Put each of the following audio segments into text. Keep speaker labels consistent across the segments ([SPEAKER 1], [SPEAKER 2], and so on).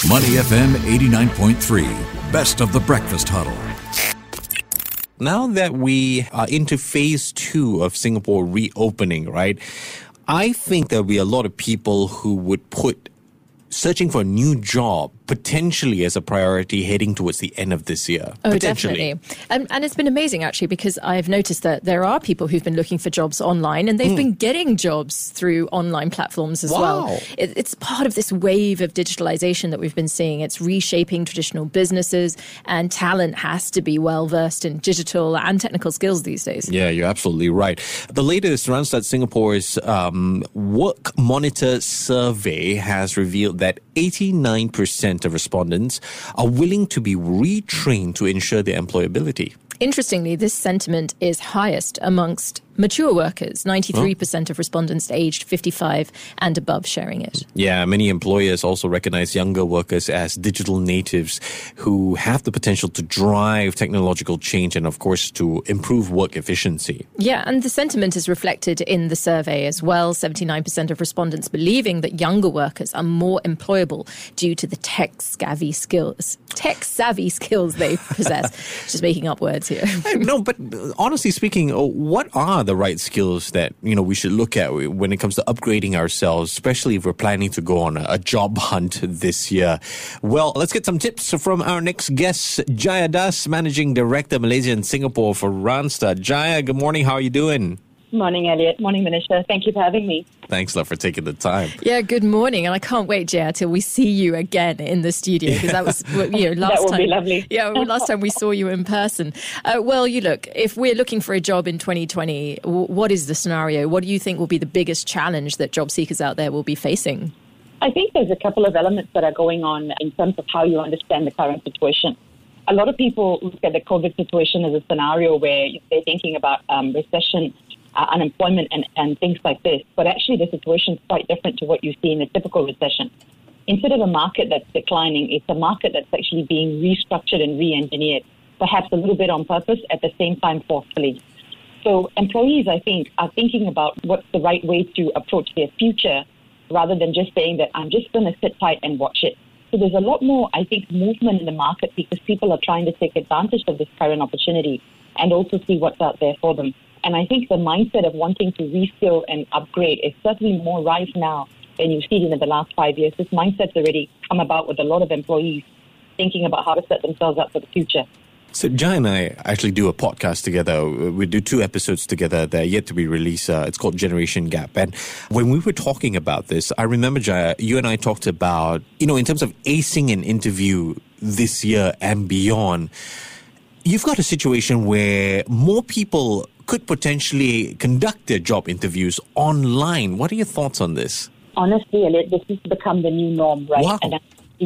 [SPEAKER 1] Money FM 89.3, best of the breakfast huddle.
[SPEAKER 2] Now that we are into phase 2 of Singapore reopening, right, I think there'll be a lot of people who would put searching for a new job potentially as a priority heading towards the end of this year.
[SPEAKER 3] Oh, definitely. And it's been amazing, actually, because I've noticed that there are people who've been looking for jobs online and they've been getting jobs through online platforms as well. It's part of this wave of digitalization that we've been seeing. It's reshaping traditional businesses, and talent has to be well-versed in digital and technical skills these days.
[SPEAKER 2] Yeah, you're absolutely right. The latest Randstad Singapore's Work Monitor survey has revealed that 89% of respondents are willing to be retrained to ensure their employability.
[SPEAKER 3] Interestingly, this sentiment is highest amongst mature workers. 93% of respondents aged 55 and above sharing it.
[SPEAKER 2] Yeah, many employers also recognize younger workers as digital natives who have the potential to drive technological change and, of course, to improve work efficiency.
[SPEAKER 3] Yeah, and the sentiment is reflected in the survey as well. 79% of respondents believing that younger workers are more employable due to the tech-savvy skills they possess. Just making up words here.
[SPEAKER 2] No, but honestly speaking, what are the right skills that, we should look at when it comes to upgrading ourselves, especially if we're planning to go on a job hunt this year? Well, let's get some tips from our next guest, Jaya Das, Managing Director, Malaysia and Singapore for Randstad. Jaya, good morning. How are you doing?
[SPEAKER 4] Morning, Elliot. Morning, Manisha. Thank you for having me.
[SPEAKER 2] Thanks a lot for taking the time.
[SPEAKER 3] Yeah, good morning. And I can't wait, Jaya, till we see you again in the studio, because that was, last time.
[SPEAKER 4] That would be lovely.
[SPEAKER 3] Yeah, last time we saw you in person. Well, look, if we're looking for a job in 2020, what is the scenario? What do you think will be the biggest challenge that job seekers out there will be facing?
[SPEAKER 4] I think there's a couple of elements that are going on in terms of how you understand the current situation. A lot of people look at the COVID situation as a scenario where they're thinking about recession, unemployment and things like this. But actually the situation is quite different to what you see in a typical recession. Instead of a market that's declining, it's a market that's actually being restructured and re-engineered, perhaps a little bit on purpose, at the same time forcefully. So employees, I think, are thinking about what's the right way to approach their future rather than just saying that I'm just going to sit tight and watch it. So there's a lot more, I think, movement in the market because people are trying to take advantage of this current opportunity and also see what's out there for them. And I think the mindset of wanting to reskill and upgrade is certainly more rife now than you've seen in the last 5 years. This mindset's already come about with a lot of employees thinking about how to set themselves up for the future.
[SPEAKER 2] So Jai and I actually do a podcast together. We do 2 episodes together that are yet to be released. It's called Generation Gap. And when we were talking about this, I remember, Jai, you and I talked about, in terms of acing an interview this year and beyond, you've got a situation where more people could potentially conduct their job interviews online. What are your thoughts on this?
[SPEAKER 4] Honestly, Elliot, this has become the new norm, right?
[SPEAKER 2] Wow.
[SPEAKER 4] And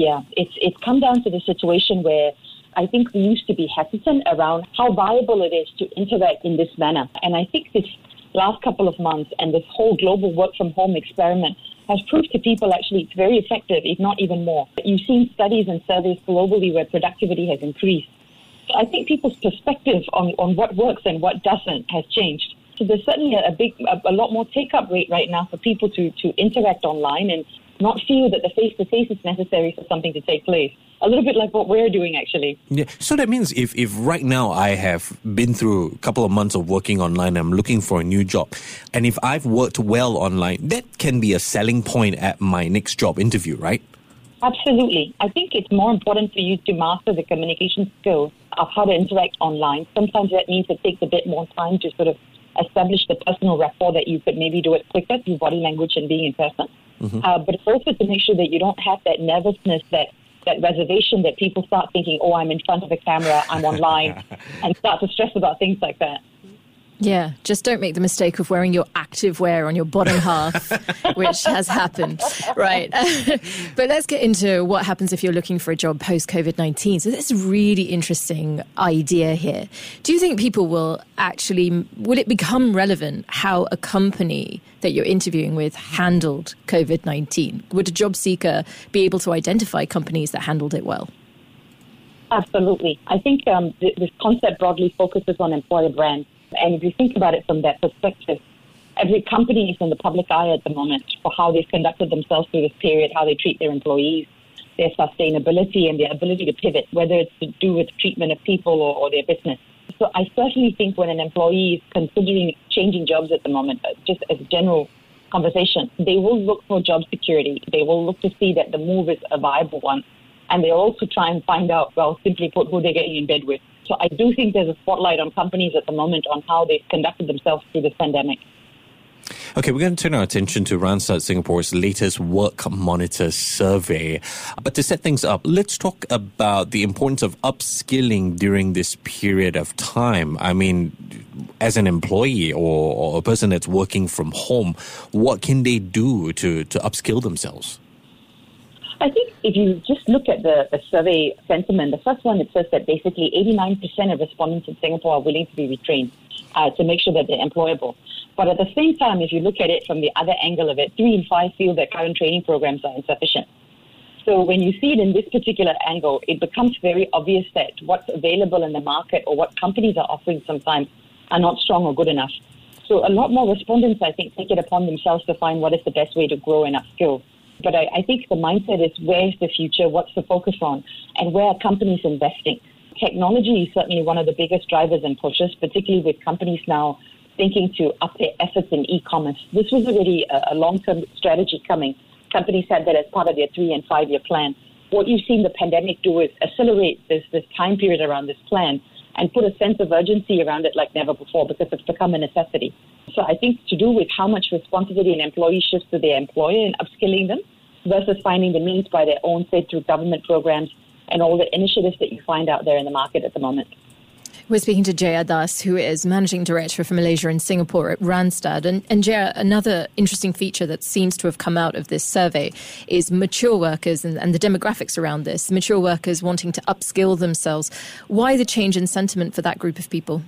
[SPEAKER 4] it's come down to the situation where I think we used to be hesitant around how viable it is to interact in this manner. And I think this last couple of months and this whole global work from home experiment has proved to people actually it's very effective, if not even more. You've seen studies and surveys globally where productivity has increased. I think people's perspective on what works and what doesn't has changed. So there's certainly a lot more take-up rate right now for people to interact online and not feel that the face-to-face is necessary for something to take place. A little bit like what we're doing, actually.
[SPEAKER 2] Yeah. So that means if right now I have been through a couple of months of working online, I'm looking for a new job, and if I've worked well online, that can be a selling point at my next job interview, right?
[SPEAKER 4] Absolutely. I think it's more important for you to master the communication skills of how to interact online. Sometimes that means it takes a bit more time to sort of establish the personal rapport that you could maybe do it quicker through body language and being in person. Mm-hmm. But it's also to make sure that you don't have that nervousness, that reservation that people start thinking, oh, I'm in front of a camera, I'm online, and start to stress about things like that.
[SPEAKER 3] Yeah, just don't make the mistake of wearing your active wear on your bottom half, which has happened, right? But let's get into what happens if you're looking for a job post-COVID-19. So that's a really interesting idea here. Do you think people will it become relevant how a company that you're interviewing with handled COVID-19? Would a job seeker be able to identify companies that handled it well?
[SPEAKER 4] Absolutely. I think this concept broadly focuses on employer brand. And if you think about it from that perspective, every company is in the public eye at the moment for how they've conducted themselves through this period, how they treat their employees. their sustainability and their ability to pivot, whether it's to do with treatment of people or their business. So I certainly think when an employee is considering changing jobs at the moment, just as a general conversation, they will look for job security. They will look to see that the move is a viable one. And they'll also try and find out, well, simply put, who they're getting in bed with. So I do think there's a spotlight on companies at the moment on how they've conducted themselves through this pandemic.
[SPEAKER 2] Okay, we're going to turn our attention to Randstad Singapore's latest Work Monitor survey. But to set things up, let's talk about the importance of upskilling during this period of time. I mean, as an employee or a person that's working from home, what can they do to upskill themselves?
[SPEAKER 4] I think if you just look at the survey sentiment, the first one, it says that basically 89% of respondents in Singapore are willing to be retrained to make sure that they're employable. But at the same time, if you look at it from the other angle of it, 3 in 5 feel that current training programs are insufficient. So when you see it in this particular angle, it becomes very obvious that what's available in the market or what companies are offering sometimes are not strong or good enough. So a lot more respondents, I think, take it upon themselves to find what is the best way to grow and upskill. But I think the mindset is, where's the future, what's the focus on, and where are companies investing? Technology is certainly one of the biggest drivers and pushes, particularly with companies now thinking to up their efforts in e-commerce. This was already a long-term strategy coming. Companies had that as part of their 3 and 5 year plan. What you've seen the pandemic do is accelerate this time period around this plan and put a sense of urgency around it like never before, because it's become a necessity. So I think to do with how much responsibility an employee shifts to their employer in upskilling them versus finding the means by their own, say, through government programs and all the initiatives that you find out there in the market at the moment.
[SPEAKER 3] We're speaking to Jaya Das, who is Managing Director for Malaysia and Singapore at Randstad. And Jaya, another interesting feature that seems to have come out of this survey is mature workers and the demographics around this. Mature workers wanting to upskill themselves. Why the change in sentiment for that group of people?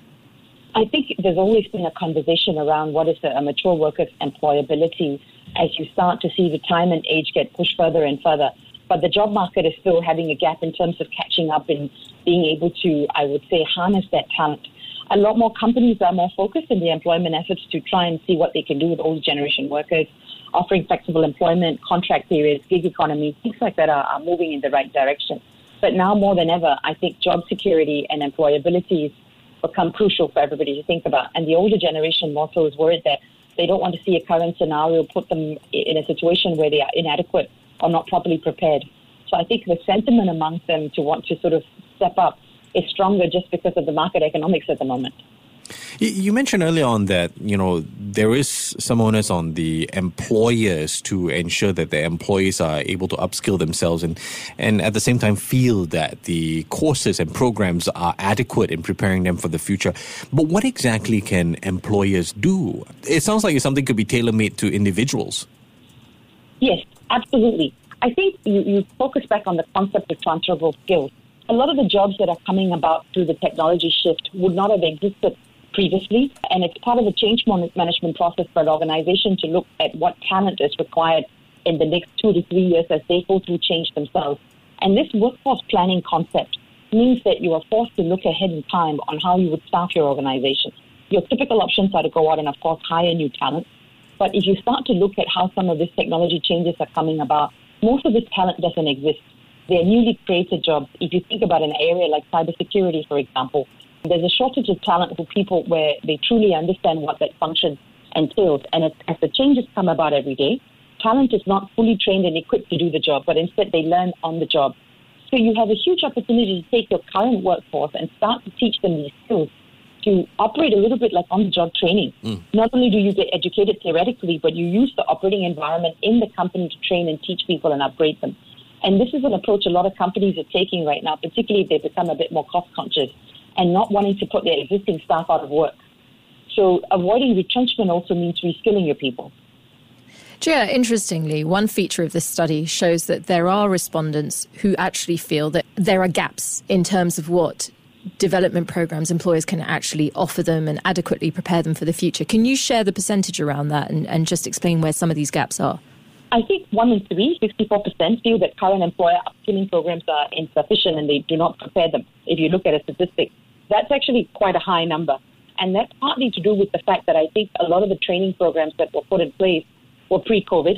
[SPEAKER 4] I think there's always been a conversation around what is a mature worker's employability as you start to see retirement age get pushed further and further. But the job market is still having a gap in terms of catching up and being able to, I would say, harness that talent. A lot more companies are more focused in their employment efforts to try and see what they can do with older generation workers, offering flexible employment, contract periods, gig economy, things like that are moving in the right direction. But now more than ever, I think job security and employability has become crucial for everybody to think about. And the older generation more so is worried that they don't want to see a current scenario put them in a situation where they are inadequate or not properly prepared. So I think the sentiment amongst them to want to sort of step up is stronger just because of the market economics at the moment.
[SPEAKER 2] You mentioned earlier on that, there is some onus on the employers to ensure that their employees are able to upskill themselves and at the same time feel that the courses and programs are adequate in preparing them for the future. But what exactly can employers do? It sounds like something could be tailor-made to individuals.
[SPEAKER 4] Yes, absolutely. I think you focus back on the concept of transferable skills. A lot of the jobs that are coming about through the technology shift would not have existed previously, and it's part of the change management process for an organization to look at what talent is required in the next 2 to 3 years as they go through change themselves. And this workforce planning concept means that you are forced to look ahead in time on how you would staff your organization. Your typical options are to go out and, of course, hire new talent. But if you start to look at how some of these technology changes are coming about, most of this talent doesn't exist. They're newly created jobs. If you think about an area like cybersecurity, for example, there's a shortage of talent for people where they truly understand what that function entails. And as the changes come about every day, talent is not fully trained and equipped to do the job, but instead they learn on the job. So you have a huge opportunity to take your current workforce and start to teach them these skills to operate a little bit like on-the-job training. Not only do you get educated theoretically, but you use the operating environment in the company to train and teach people and upgrade them. And this is an approach a lot of companies are taking right now, particularly if they become a bit more cost-conscious and not wanting to put their existing staff out of work. So avoiding retrenchment also means reskilling your people.
[SPEAKER 3] Jaya, interestingly, one feature of this study shows that there are respondents who actually feel that there are gaps in terms of what development programs employers can actually offer them and adequately prepare them for the future. Can you share the percentage around that and just explain where some of these gaps are?
[SPEAKER 4] I think 1 in 3, 64%, feel that current employer upskilling programs are insufficient and they do not prepare them. If you look at a statistic, that's actually quite a high number. And that's partly to do with the fact that I think a lot of the training programs that were put in place were pre-COVID,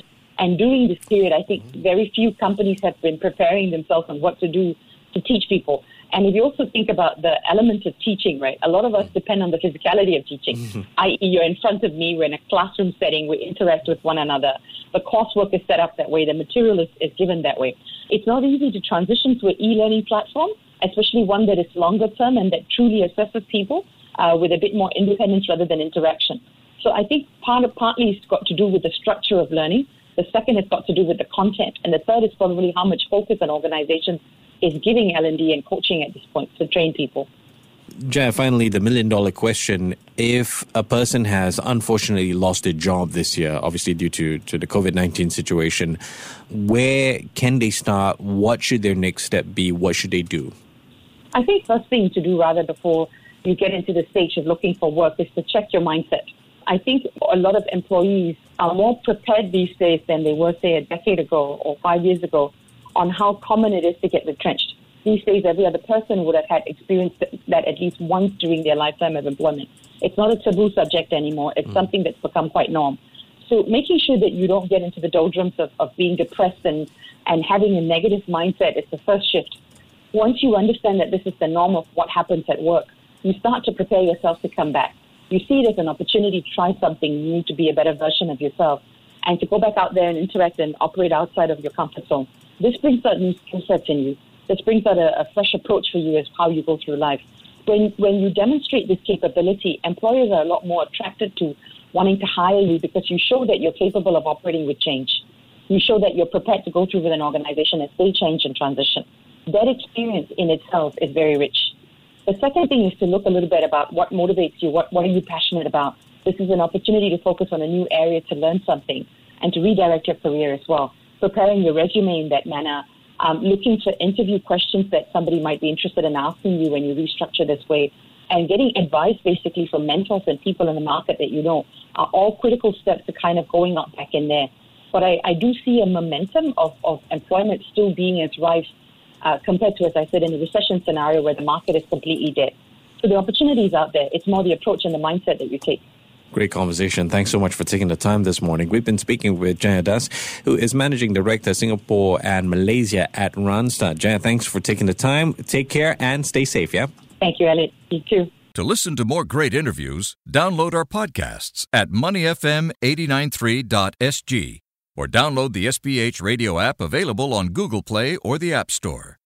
[SPEAKER 4] And during this period, I think very few companies have been preparing themselves on what to do to teach people. And if you also think about the element of teaching, right, a lot of us depend on the physicality of teaching, i.e. you're in front of me, we're in a classroom setting, we interact with one another. The coursework is set up that way, the material is given that way. It's not easy to transition to an e-learning platform, especially one that is longer term and that truly assesses people with a bit more independence rather than interaction. So I think partly it's got to do with the structure of learning. The second has got to do with the content. And the third is probably how much focus an organization is giving L&D and coaching at this point to train people.
[SPEAKER 2] Jaya, finally, the million-dollar question. If a person has unfortunately lost their job this year, obviously due to the COVID-19 situation, where can they start? What should their next step be? What should they do?
[SPEAKER 4] I think first thing to do rather before you get into the stage of looking for work is to check your mindset. I think a lot of employees are more prepared these days than they were, say, a decade ago or 5 years ago on how common it is to get retrenched. These days, every other person would have had experienced that at least once during their lifetime of employment. It's not a taboo subject anymore. It's something that's become quite norm. So making sure that you don't get into the doldrums of being depressed and having a negative mindset is the first shift. Once you understand that this is the norm of what happens at work, you start to prepare yourself to come back. You see it as an opportunity to try something new, to be a better version of yourself, and to go back out there and interact and operate outside of your comfort zone. This brings out new skill sets in you. This brings out a fresh approach for you as how you go through life. When you demonstrate this capability, employers are a lot more attracted to wanting to hire you because you show that you're capable of operating with change. You show that you're prepared to go through with an organization as they change and transition. That experience in itself is very rich. The second thing is to look a little bit about what motivates you, what are you passionate about. This is an opportunity to focus on a new area to learn something and to redirect your career as well. Preparing your resume in that manner, looking for interview questions that somebody might be interested in asking you when you restructure this way, and getting advice basically from mentors and people in the market that you know are all critical steps to kind of going up back in there. But I do see a momentum of employment still being as rife compared to, as I said, in a recession scenario where the market is completely dead. So the opportunity is out there. It's more the approach and the mindset that you take.
[SPEAKER 2] Great conversation. Thanks so much for taking the time this morning. We've been speaking with Jaya Das, who is Managing Director, Singapore and Malaysia at Randstad. Jaya, thanks for taking the time. Take care and stay safe, yeah?
[SPEAKER 4] Thank you, Elliot. You too.
[SPEAKER 1] To listen to more great interviews, download our podcasts at moneyfm893.sg or download the SPH radio app available on Google Play or the App Store.